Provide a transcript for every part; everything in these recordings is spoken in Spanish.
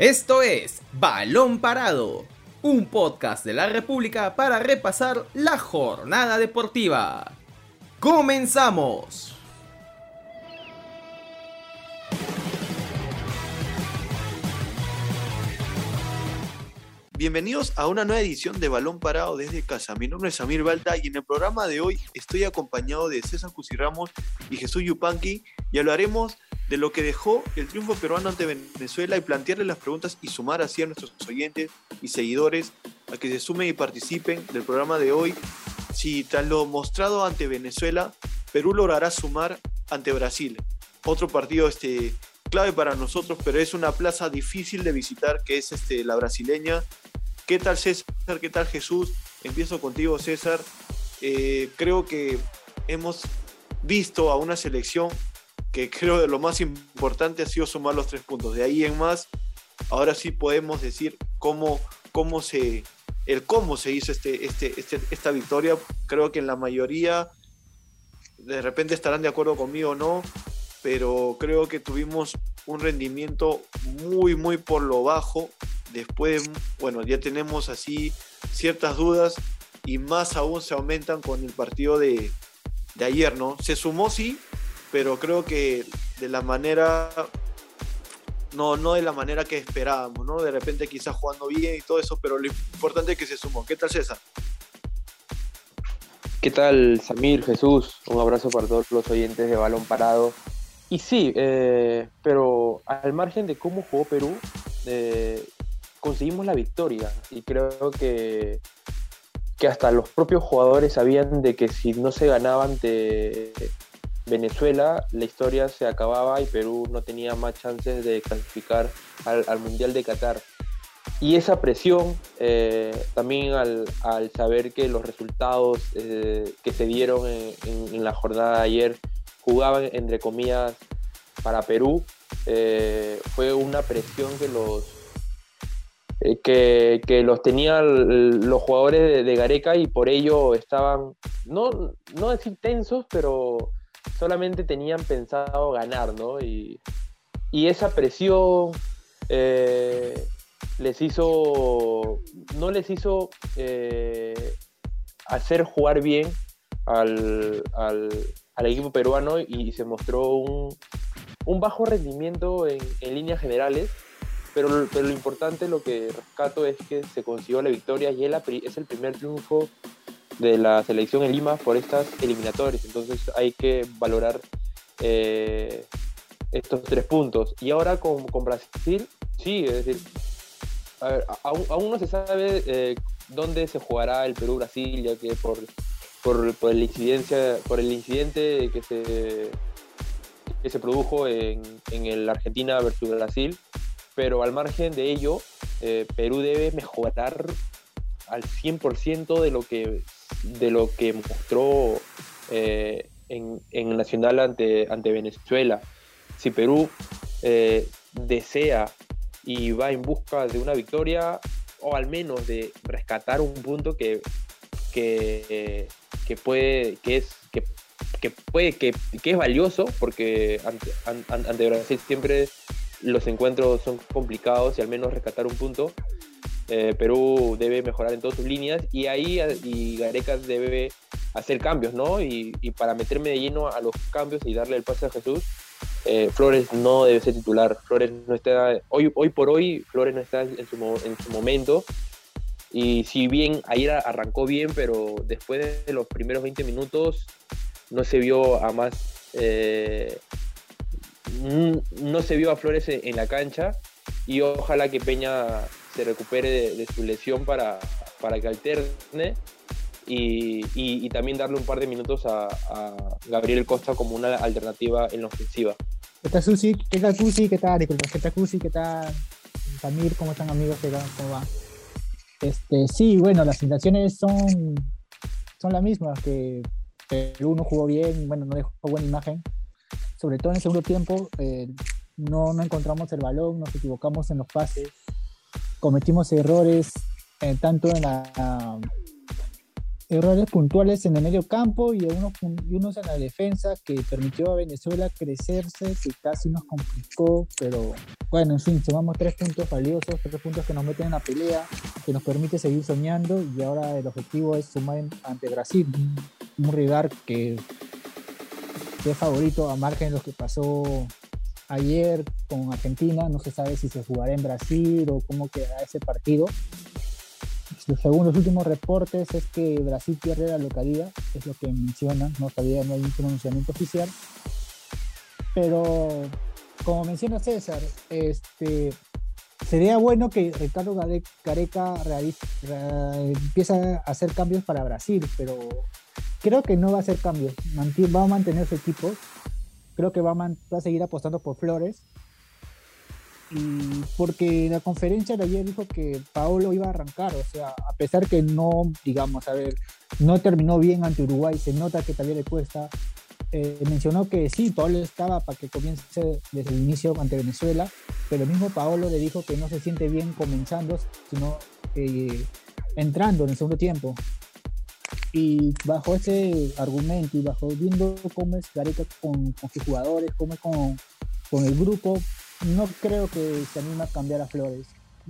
Esto es Balón Parado, un podcast de la República para repasar la jornada deportiva. ¡Comenzamos! Bienvenidos a una nueva edición de Balón Parado desde casa. Mi nombre es Samir Balta y en el programa de hoy estoy acompañado de César Cusirramos y Jesús Yupanqui y hablaremos de lo que dejó el triunfo peruano ante Venezuela y plantearles las preguntas y sumar así a nuestros oyentes y seguidores a que se sumen y participen del programa de hoy. Si tras lo mostrado ante Venezuela, Perú logrará sumar ante Brasil. Otro partido clave para nosotros, pero es una plaza difícil de visitar, que es la brasileña. ¿Qué tal, César? ¿Qué tal, Jesús? Empiezo contigo, César. Creo que hemos visto a una selección que creo que lo más importante ha sido sumar los 3 puntos. De ahí en más, ahora sí podemos decir cómo se hizo esta victoria. Creo que en la mayoría, de repente estarán de acuerdo conmigo o no, pero creo que tuvimos un rendimiento muy, muy por lo bajo. Después, bueno, ya tenemos así ciertas dudas y más aún se aumentan con el partido de ayer, ¿no? Se sumó, sí, pero creo que de la manera, no de la manera que esperábamos, ¿no? De repente quizás jugando bien y todo eso, pero lo importante es que se sumó. ¿Qué tal, César? ¿Qué tal, Samir, Jesús? Un abrazo para todos los oyentes de Balón Parado. Y sí, pero al margen de cómo jugó Perú, conseguimos la victoria. Y creo que hasta los propios jugadores sabían de que si no se ganaba ante Venezuela, la historia se acababa y Perú no tenía más chances de clasificar al Mundial de Qatar. Y esa presión, también al saber que los resultados que se dieron en la jornada de ayer jugaban, entre comillas, para Perú, fue una presión que los tenían los jugadores de Gareca y por ello estaban, no decir tensos, pero solamente tenían pensado ganar, ¿no? Y esa presión no les hizo hacer jugar bien al equipo peruano y se mostró un bajo rendimiento en líneas generales, pero lo importante, lo que rescato es que se consiguió la victoria y es el primer triunfo de la selección en Lima por estas eliminatorias, entonces hay que valorar estos 3 puntos. Y ahora con Brasil, sí, es decir, a ver, aún no se sabe dónde se jugará el Perú-Brasil, ya que por el incidente que se produjo en el Argentina versus Brasil, pero al margen de ello, Perú debe mejorar al 100% de lo que mostró en Nacional ante Venezuela. Si Perú desea y va en busca de una victoria, o al menos de rescatar un punto que es valioso, porque ante Brasil siempre los encuentros son complicados, y al menos rescatar un punto, Perú debe mejorar en todas sus líneas, y Gareca debe hacer cambios, ¿no? Y para meterme de lleno a los cambios y darle el pase a Jesús, Flores no debe ser titular. Flores no está, hoy por hoy Flores no está en su momento. Y si bien ayer arrancó bien, pero después de los primeros 20 minutos no se vio a más, no se vio a Flores en la cancha, y ojalá que Peña se recupere de su lesión para que alterne, y también darle un par de minutos a Gabriel Costa como una alternativa en la ofensiva. ¿Qué tal, Susi? ¿Qué tal, Cusi? ¿Qué tal? Disculpa, ¿qué tal, Cusi? ¿Qué tal, Samir? ¿Cómo están, amigos? ¿Cómo va? Sí, bueno, las sensaciones son las mismas, que Perú no jugó bien, bueno, no dejó buena imagen, sobre todo en el segundo tiempo. No encontramos el balón, nos equivocamos en los pases, cometimos errores tanto en errores puntuales en el medio campo y unos en la defensa que permitió a Venezuela crecerse, que casi nos complicó, pero bueno, en fin, sumamos 3 puntos valiosos, 3 puntos que nos meten en la pelea, que nos permite seguir soñando, y ahora el objetivo es sumar ante Brasil, un rival que es favorito a margen de lo que pasó ayer con Argentina. No se sabe si se jugará en Brasil o cómo quedará ese partido. Según los últimos reportes es que Brasil pierde la localidad, es lo que mencionan, no hay un pronunciamiento oficial, pero como menciona César, sería bueno que Ricardo Gareca empiece a hacer cambios para Brasil, pero creo que no va a hacer cambios, va a mantener su equipo, creo que va a seguir apostando por Flores. Y porque la conferencia de ayer dijo que Paolo iba a arrancar, o sea, a pesar que no, digamos, no terminó bien ante Uruguay, se nota que todavía le cuesta. Mencionó que sí, Paolo estaba para que comience desde el inicio ante Venezuela, pero el mismo Paolo le dijo que no se siente bien comenzando, sino entrando en el segundo tiempo. Y bajo ese argumento y viendo cómo es Gareca con sus jugadores, cómo es con el grupo, no creo que se anime a cambiar a Flores.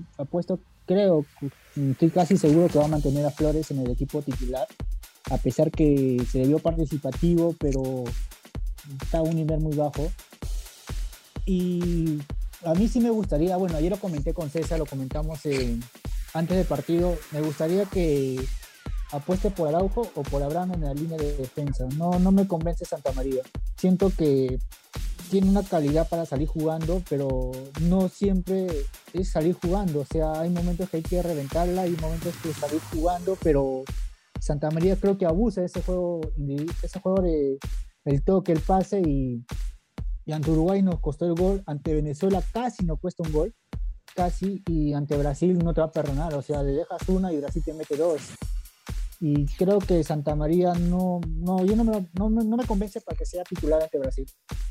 Estoy casi seguro que va a mantener a Flores en el equipo titular, a pesar que se le vio participativo, pero está a un nivel muy bajo. Y a mí sí me gustaría, bueno, ayer lo comenté con César, lo comentamos antes del partido, me gustaría que apueste por Araujo o por Abraham en la línea de defensa. No me convence Santamaría. Siento que tiene una calidad para salir jugando, pero no siempre es salir jugando. O sea, hay momentos que hay que reventarla, hay momentos que salir jugando, pero Santamaría creo que abusa de ese juego de el toque, el pase, y ante Uruguay nos costó el gol, ante Venezuela casi nos cuesta un gol, casi, y ante Brasil no te va a perdonar. O sea, le dejas una y Brasil te mete 2. Y creo que Santamaría no me convence para que sea titular ante Brasil.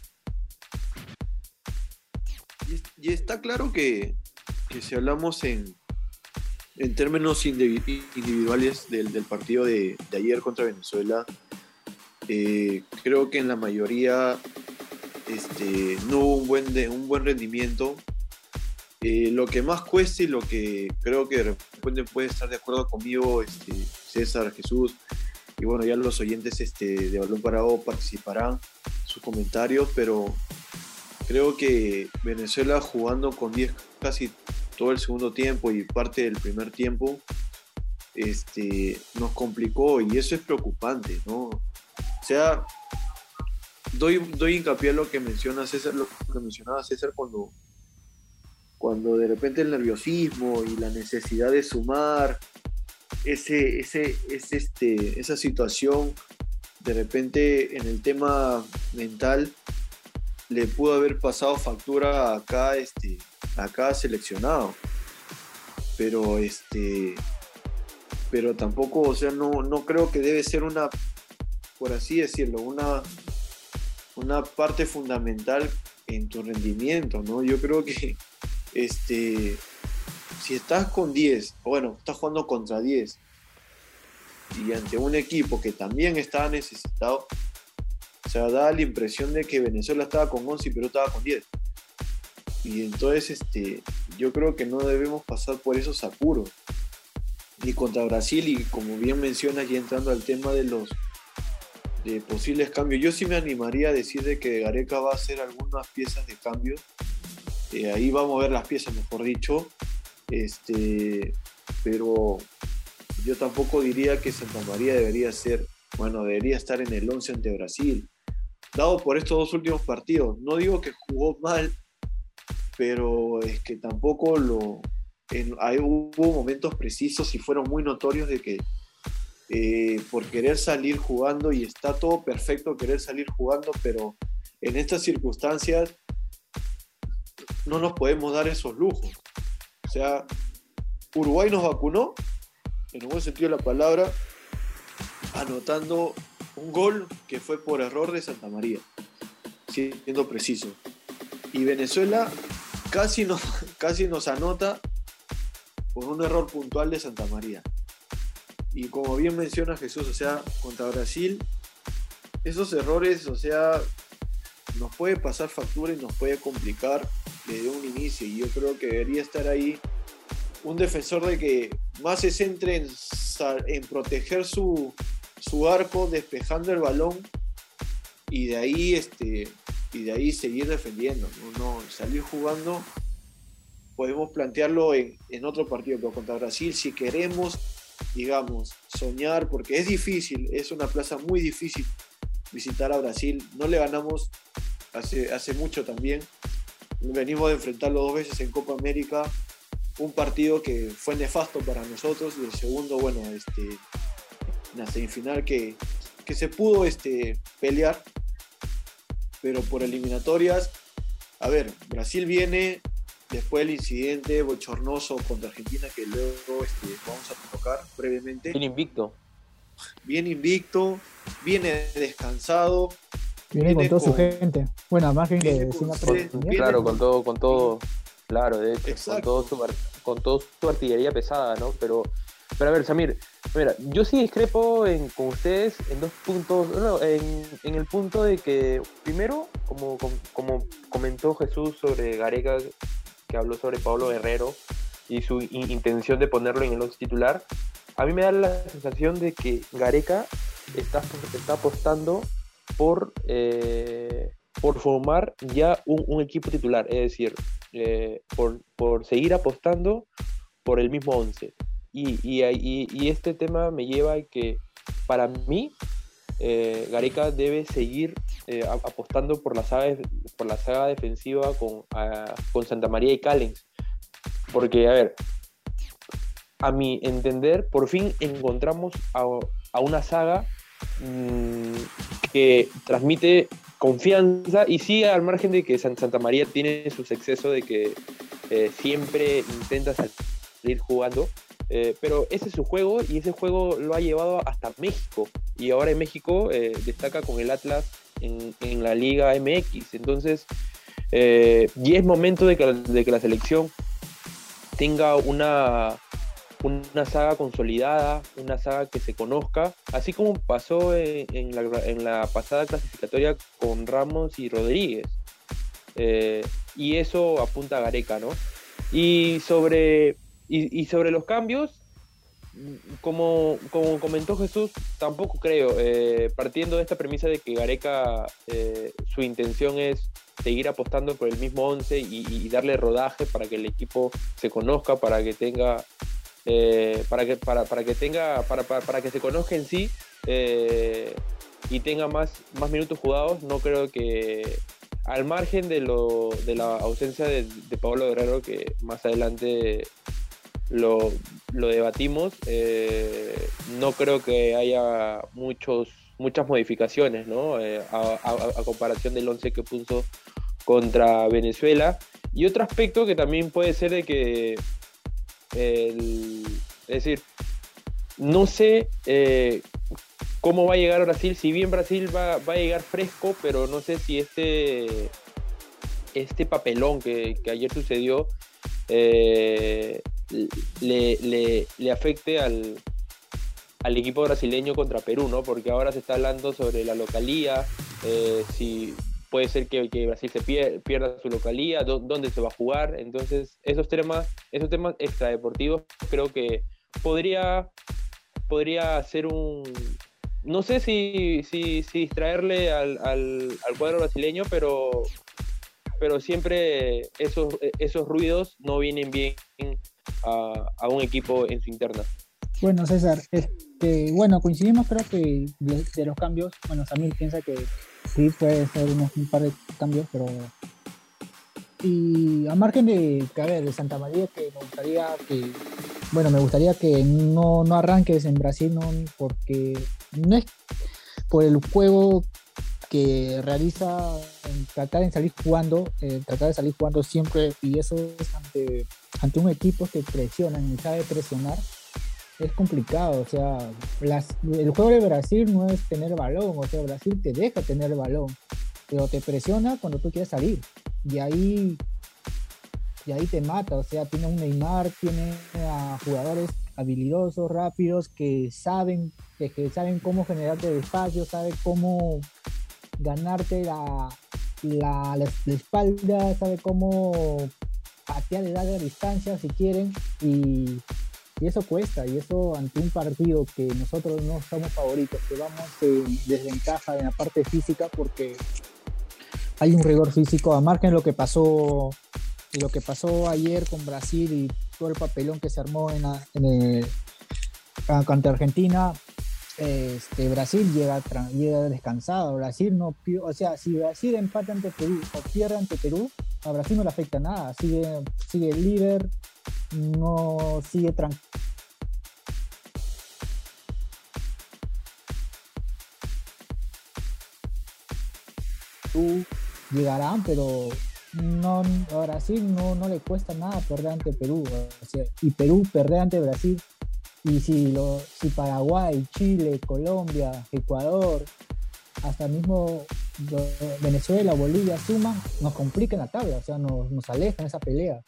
Y está claro que si hablamos en términos individuales del partido de ayer contra Venezuela, creo que en la mayoría no hubo un buen rendimiento. Lo que más cuesta y lo que creo que de repente puede estar de acuerdo conmigo César, Jesús, y bueno, ya los oyentes de Balón Parado participarán sus comentarios, pero creo que Venezuela jugando con 10 casi todo el segundo tiempo y parte del primer tiempo nos complicó, y eso es preocupante, ¿no? O sea, doy hincapié a lo que menciona César, lo que mencionaba César cuando de repente el nerviosismo y la necesidad de sumar esa situación de repente en el tema mental le pudo haber pasado factura a cada seleccionado, pero tampoco, o sea, no creo que debe ser una, por así decirlo, una parte fundamental en tu rendimiento, ¿no? Yo creo que si estás con 10, bueno, estás jugando contra 10 y ante un equipo que también estaba necesitado, o sea, da la impresión de que Venezuela estaba con 11 y Perú estaba con 10. Y entonces yo creo que no debemos pasar por esos apuros. Y contra Brasil, y como bien mencionas, ya entrando al tema de posibles cambios, yo sí me animaría a decir de que Gareca va a hacer algunas piezas de cambio. Ahí vamos a ver las piezas, mejor dicho. Pero yo tampoco diría que Santamaría debería estar en el 11 ante Brasil. Dado por estos dos últimos partidos, no digo que jugó mal, pero es que tampoco hubo momentos precisos y fueron muy notorios de que por querer salir jugando, y está todo perfecto querer salir jugando, pero en estas circunstancias no nos podemos dar esos lujos. O sea, Uruguay nos vacunó, en un buen sentido de la palabra, anotando un gol que fue por error de Santamaría, siendo preciso. Y Venezuela casi nos anota por un error puntual de Santamaría. Y como bien menciona Jesús, o sea, contra Brasil, esos errores, o sea, nos puede pasar factura y nos puede complicar desde un inicio. Y yo creo que debería estar ahí un defensor de que más se centre en proteger su arco, despejando el balón, y de ahí seguir defendiendo, no salir jugando. Podemos plantearlo en otro partido, pero contra Brasil, si queremos, digamos, soñar, porque es difícil, es una plaza muy difícil visitar a Brasil. No le ganamos hace mucho también. Venimos de enfrentarlo 2 veces en Copa América, un partido que fue nefasto para nosotros, y el segundo, bueno, una semifinal que se pudo pelear, pero por eliminatorias. A ver, Brasil viene después del incidente bochornoso contra Argentina, que luego vamos a tocar brevemente. Bien invicto, viene descansado. Viene con toda su gente. Bueno, además que claro, con todo, claro, de hecho, con toda su artillería pesada, ¿no? Pero a ver, Samir, mira, yo sí discrepo con ustedes en 2 puntos. No, en el punto de que, primero, como comentó Jesús sobre Gareca, que habló sobre Pablo Guerrero y su intención de ponerlo en el 11 titular, a mí me da la sensación de que Gareca está apostando por formar ya un equipo titular, es decir, por seguir apostando por el mismo 11. Y este tema me lleva a que, para mí, Gareca debe seguir apostando por la saga defensiva con Santa María y Callens. Porque, a ver, a mi entender, por fin encontramos a una saga que transmite confianza, y sí, al margen de que Santa María tiene sus excesos de que siempre intenta salir jugando, pero ese es su juego, y ese juego lo ha llevado hasta México, y ahora en México destaca con el Atlas en la Liga MX. Entonces, y es momento de que la selección tenga una saga consolidada, una saga que se conozca, así como pasó en la pasada clasificatoria con Ramos y Rodríguez. Y eso apunta a Gareca, ¿no? Y sobre los cambios, como comentó Jesús, tampoco creo, partiendo de esta premisa de que Gareca, su intención es seguir apostando por el mismo 11 y darle rodaje para que el equipo se conozca, para que tenga para que se conozca en sí, y tenga más minutos jugados. No creo que, al margen de la ausencia de Pablo Guerrero, que más adelante lo debatimos, no creo que haya muchas modificaciones, ¿no? A comparación del 11 que puso contra Venezuela. Y otro aspecto que también puede ser de que es decir, no sé cómo va a llegar Brasil. Si bien Brasil va a llegar fresco, pero no sé si este papelón que ayer sucedió le afecte al equipo brasileño contra Perú, ¿no? Porque ahora se está hablando sobre la localía, si puede ser que Brasil se pierda su localía, dónde se va a jugar. Entonces, esos temas extradeportivos, creo que podría ser no sé si distraerle al cuadro brasileño, pero siempre esos ruidos no vienen bien a un equipo en su interna. Bueno, César, coincidimos, creo que de los cambios. Bueno, Samir piensa que sí puede ser un par de cambios, pero... Y a margen de Santa María, que me gustaría que no arranques en Brasil, no, porque no es por el juego que realiza, tratar de salir jugando siempre, y eso es ante un equipo que presiona y sabe presionar. Es complicado, o sea, el juego de Brasil no es tener balón, o sea, Brasil te deja tener el balón, pero te presiona cuando tú quieres salir, y ahí te mata. O sea, tiene un Neymar, tiene a jugadores habilidosos, rápidos, que saben cómo generarte el espacio, saben cómo ganarte la espalda, saben cómo patear de larga distancia si quieren, y eso cuesta, y eso ante un partido que nosotros no somos favoritos, que vamos en desventaja en la parte física, porque hay un rigor físico, a margen de lo que pasó ayer con Brasil y todo el papelón que se armó contra Argentina. Brasil llega descansado. Brasil no, o sea, si Brasil empata ante Perú o pierde ante Perú, a Brasil no le afecta nada, sigue líder, no sigue tranquilo. Llegarán, pero no, a Brasil no le cuesta nada perder ante Perú, o sea, y Perú perder ante Brasil, y si Paraguay, Chile, Colombia, Ecuador, hasta mismo Venezuela, Bolivia suman, nos complican la tabla, o sea, nos alejan esa pelea.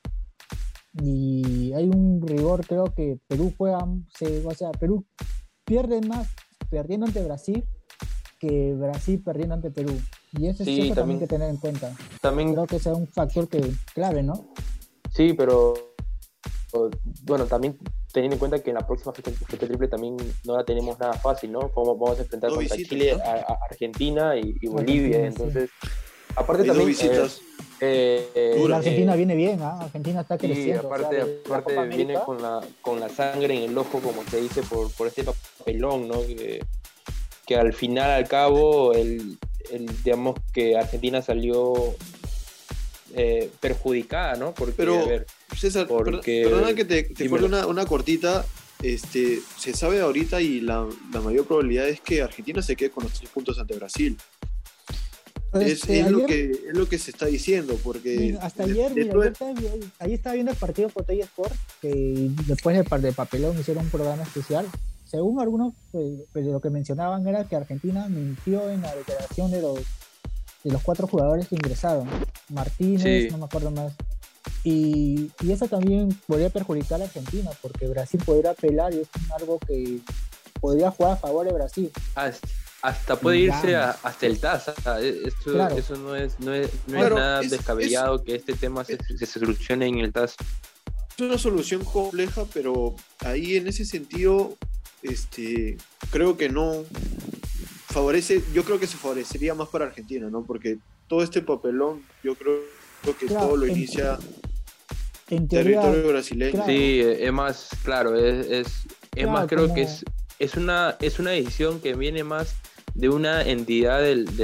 Y hay un rigor, creo que Perú Perú pierde más perdiendo ante Brasil que Brasil perdiendo ante Perú. Y eso Sí, es también también, que tener en cuenta. también, Creo que ese es un factor clave, ¿no? sí, pero bueno, también teniendo en cuenta que en la próxima fecha triple también no la tenemos nada fácil, ¿no? Vamos a enfrentar Dos contra visitas, Chile, ¿no? a Argentina y Bolivia, Argentina, sí. entonces, aparte Hay dos también, visitas. Y Duras. Argentina viene bien, ¿ah? Argentina está sí, creciendo. o sea, aparte, de la aparte Copa viene América, con la sangre en el ojo, como se dice, por este papelón, ¿no? Que al final, al cabo, digamos que Argentina salió perjudicada, ¿no? Porque, Pero, a ver, César, porque... perdona que te dímelo. cuelgue una cortita. Se sabe ahorita y la mayor probabilidad es que Argentina se quede con los 3 puntos ante Brasil. Es lo que se está diciendo, porque mira, hasta ayer, ahí estaba viendo el partido por Toy Sport, que después del papelón hicieron un programa especial. Según algunos, pues, lo que mencionaban era que Argentina mintió en la declaración de los 4 jugadores que ingresaron. Martínez, Sí. no me acuerdo más. Y eso también podría perjudicar a Argentina, porque Brasil podría apelar, y es algo que podría jugar a favor de Brasil. Hasta puede irse Digamos. hasta el TAS. Claro. Eso no es Claro, nada es- descabellado que este tema se solucione en el TAS. es una solución compleja, pero ahí en ese sentido, creo que no favorece. Yo creo que se favorecería más para Argentina, ¿no? Porque todo este papelón, yo creo que Claro, todo lo inicia En teoría, territorio brasileño. claro. Sí, es más, claro, es Claro, más, creo como- que es una decisión que viene más de una entidad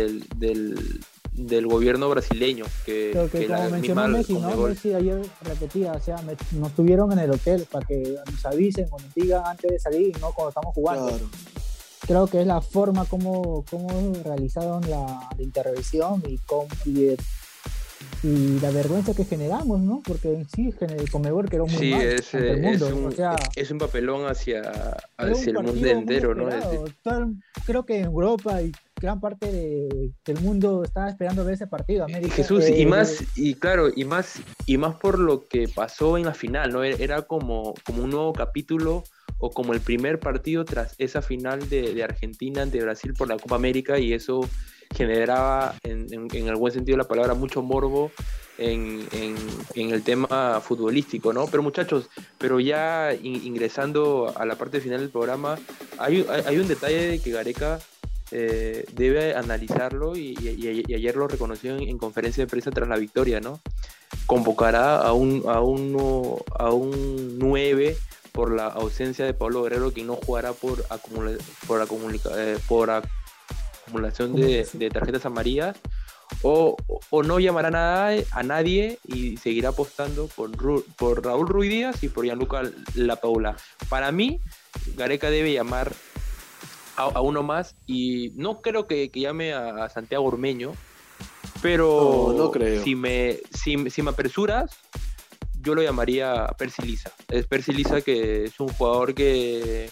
del gobierno brasileño Creo que que como la mencionó misma Messi, ¿no? Conmebol. Messi ayer repetía, o sea, nos tuvieron en el hotel para que nos avisen o nos digan antes de salir, y no cuando estamos jugando. Claro. Creo que es la forma como realizaron la intervención y la vergüenza que generamos, ¿no? Porque en sí el Conmebol quedó muy Sí, mal es ante el mundo. O sea, es un papelón hacia era un el mundo partido muy entero, ¿no? esperado. Creo que en Europa y gran parte del mundo estaba esperando ver ese partido. América, Jesús, y más por lo que pasó en la final, ¿no? Era como un nuevo capítulo o como el primer partido tras esa final de Argentina ante Brasil por la Copa América, y eso generaba, en el buen sentido de la palabra, mucho morbo en el tema futbolístico, ¿no? Pero muchachos, ya ingresando a la parte final del programa, hay un detalle de que Gareca debe analizarlo, y ayer lo reconoció en conferencia de prensa tras la victoria, ¿no? Convocará a un 9 por la ausencia de Pablo Guerrero, que no jugará por acumulación de tarjetas amarillas, o no llamará a nadie y seguirá apostando por Raúl Ruiz Díaz y por Gianluca Lapaula. Para mí, Gareca debe llamar a uno más, y no creo que llame a Santiago Ormeño, pero No creo. si me apresuras, yo lo llamaría Percy Liza. Es Percy Liza, que es un jugador que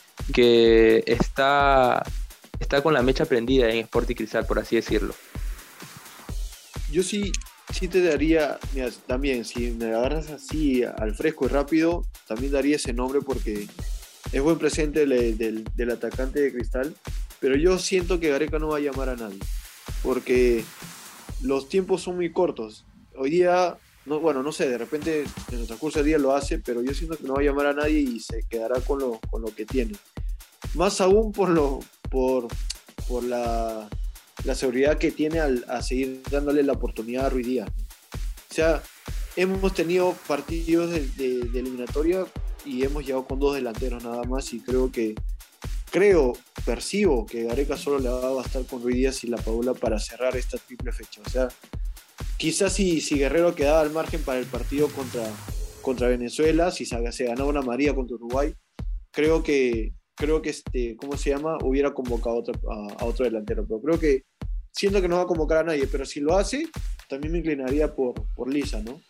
está con la mecha prendida en Sporting Cristal, por así decirlo. Yo sí sí te daría, mira, también, si me agarras así al fresco y rápido, también daría ese nombre porque es buen presente del atacante de Cristal, pero yo siento que Gareca no va a llamar a nadie, porque los tiempos son muy cortos. Hoy día, no, bueno, no sé, de repente en el transcurso del día lo hace, pero yo siento que no va a llamar a nadie y se quedará con lo que tiene. Más aún por la seguridad que tiene a seguir dándole la oportunidad a Ruiz Díaz. O sea, hemos tenido partidos de eliminatoria y hemos llegado con 2 delanteros nada más y percibo que Gareca solo le va a bastar con Ruiz Díaz y La Padula para cerrar esta triple fecha. O sea, quizás si Guerrero quedaba al margen para el partido contra Venezuela, si se ganaba una María contra Uruguay, creo que ¿cómo se llama? Hubiera convocado a otro delantero. Pero siento que no va a convocar a nadie, pero si lo hace, también me inclinaría por Lisa, ¿no?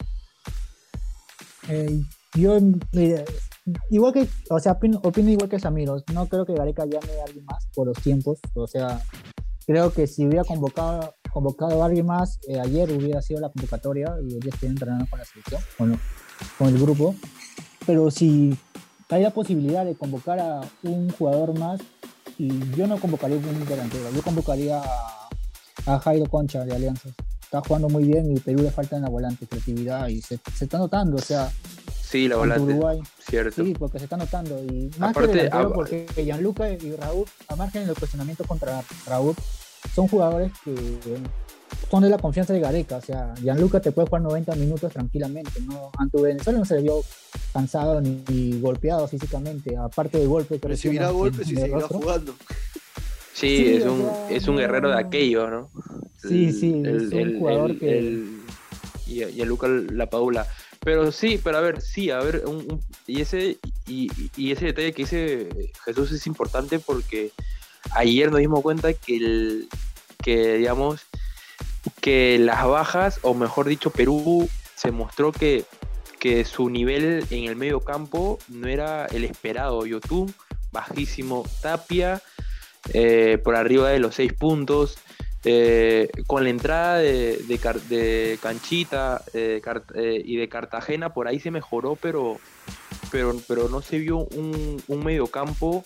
Yo, igual que, o sea, opino igual que Samiro. No creo que Gareca llame a alguien más por los tiempos. O sea, creo que si hubiera convocado a alguien más, ayer hubiera sido la convocatoria y hoy estoy entrenando con la selección, con el grupo. Pero si hay la posibilidad de convocar a un jugador más, y yo no convocaría a un delantero, yo convocaría a Jairo Concha de Alianza. Está jugando muy bien y Perú le falta en la volante creatividad y se está notando, o sea, Sí, la volante, Uruguay, cierto. sí, porque se está notando. Y más Aparte, que delantero, porque Gianluca y Raúl, a margen del cuestionamiento contra Raúl, son jugadores que son de la confianza de Gareca. O sea, Gianluca te puede jugar 90 minutos tranquilamente, ¿no? Ante Venezuela no se le vio cansado ni golpeado físicamente, aparte de golpes. Recibirá golpes y seguirá jugando. Sí, es un guerrero de aquello, ¿no? Sí, es un jugador y a Luca Lapadula. Pero a ver, y ese detalle que dice Jesús es importante porque ayer nos dimos cuenta digamos, que las bajas, o mejor dicho, Perú se mostró que su nivel en el medio campo no era el esperado. Yotun, bajísimo. Tapia, por arriba de los 6 puntos. Con la entrada de Canchita y de Cartagena, por ahí se mejoró, pero no se vio un mediocampo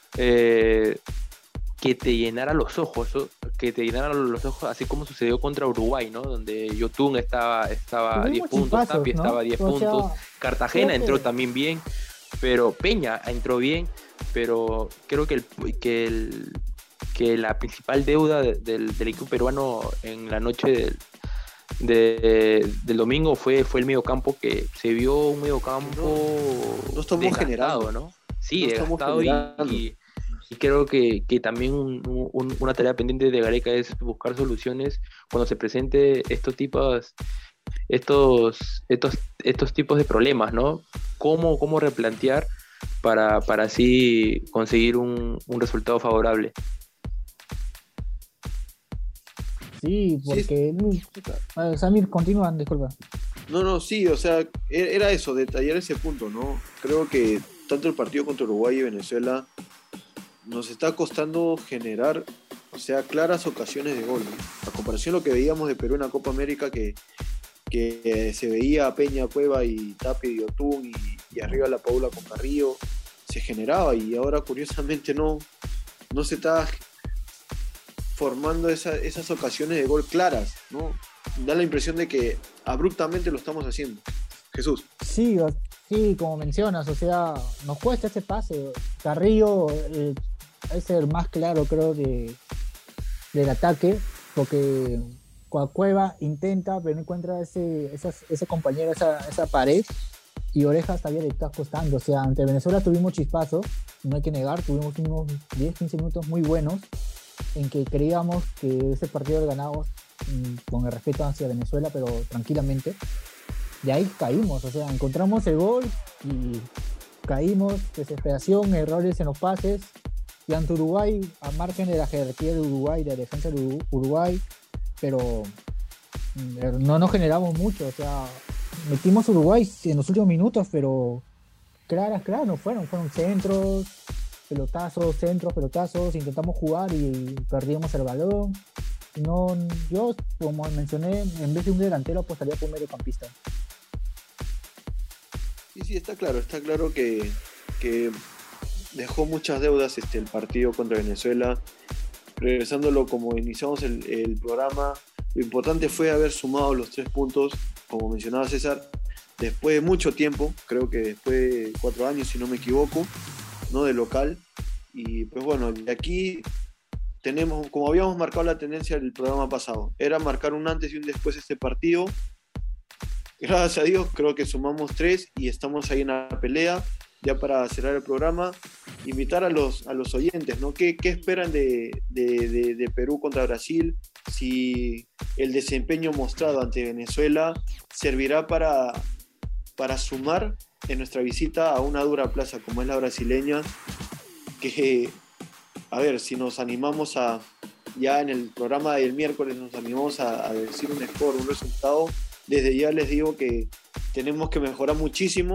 que te llenara los ojos, así como sucedió contra Uruguay, ¿no? Donde Yotun estaba a 10 puntos, Tapia estaba a 10 puntos, Cartagena entró también bien, pero Peña entró bien, pero creo que la principal deuda del equipo peruano en la noche del domingo fue el mediocampo, que se vio un mediocampo no estamos generando, ¿no? Sí, no desgastado y creo que también una tarea pendiente de Gareca es buscar soluciones cuando se presente estos tipos de problemas, ¿no? Cómo replantear para así conseguir un resultado favorable. Sí, porque... Samir, continúan, disculpa. No, sí, o sea, era eso, detallar ese punto, ¿no? Creo que tanto el partido contra Uruguay y Venezuela nos está costando generar, o sea, claras ocasiones de gol, ¿no? A comparación de lo que veíamos de Perú en la Copa América, que se veía a Peña, Cueva y Tapia y Yotun y arriba la Paula con Carrillo, se generaba, y ahora curiosamente no se está formando esas ocasiones de gol claras, ¿no? Da la impresión de que abruptamente lo estamos haciendo. Jesús. Sí, como mencionas, o sea, nos cuesta ese pase. Carrillo es el más claro, creo, del ataque, porque Cueva intenta, pero no encuentra ese compañero, esa pared, y Orejas todavía le está costando. O sea, ante Venezuela tuvimos chispazo, no hay que negar, tuvimos unos 10-15 minutos muy buenos en que creíamos que ese partido lo ganábamos, con el respeto hacia Venezuela, pero tranquilamente. De ahí caímos, o sea, encontramos el gol y caímos, desesperación, errores en los pases, y ante Uruguay, a margen de la jerarquía de Uruguay, de la defensa de Uruguay, pero no generamos mucho. O sea, metimos a Uruguay en los últimos minutos, pero claras no fueron centros, pelotazos, intentamos jugar y perdíamos el balón. No, yo, como mencioné, en vez de un delantero apostaría por un mediocampista. Sí, está claro que dejó muchas deudas el partido contra Venezuela. Regresándolo como iniciamos el programa, lo importante fue haber sumado los 3 puntos, como mencionaba César, después de mucho tiempo, creo que después de 4 años, si no me equivoco, ¿no? De local. Y pues bueno, de aquí tenemos, como habíamos marcado la tendencia del programa pasado, era marcar un antes y un después este partido. Gracias a Dios, creo que sumamos 3 y estamos ahí en la pelea. Ya para cerrar el programa, invitar a los oyentes, ¿no? ¿Qué esperan de Perú contra Brasil? Si el desempeño mostrado ante Venezuela servirá para sumar en nuestra visita a una dura plaza como es la brasileña, que, a ver, si nos animamos ya en el programa del miércoles nos animamos a decir un score, un resultado, desde ya les digo que tenemos que mejorar muchísimo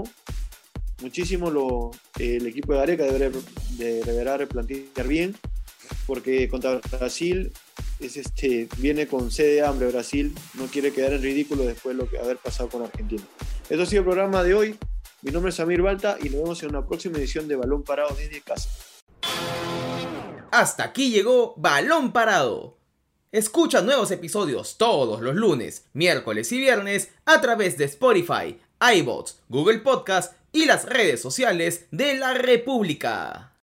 el equipo de Gareca deberá replantear bien, porque contra Brasil viene con sed de hambre. Brasil no quiere quedar en ridículo después de lo que haber pasado con Argentina. Esto ha sido el programa de hoy. Mi nombre es Samir Balta y nos vemos en una próxima edición de Balón Parado desde casa. Hasta aquí llegó Balón Parado. Escucha nuevos episodios todos los lunes, miércoles y viernes a través de Spotify, iVoox, Google Podcast y las redes sociales de la República.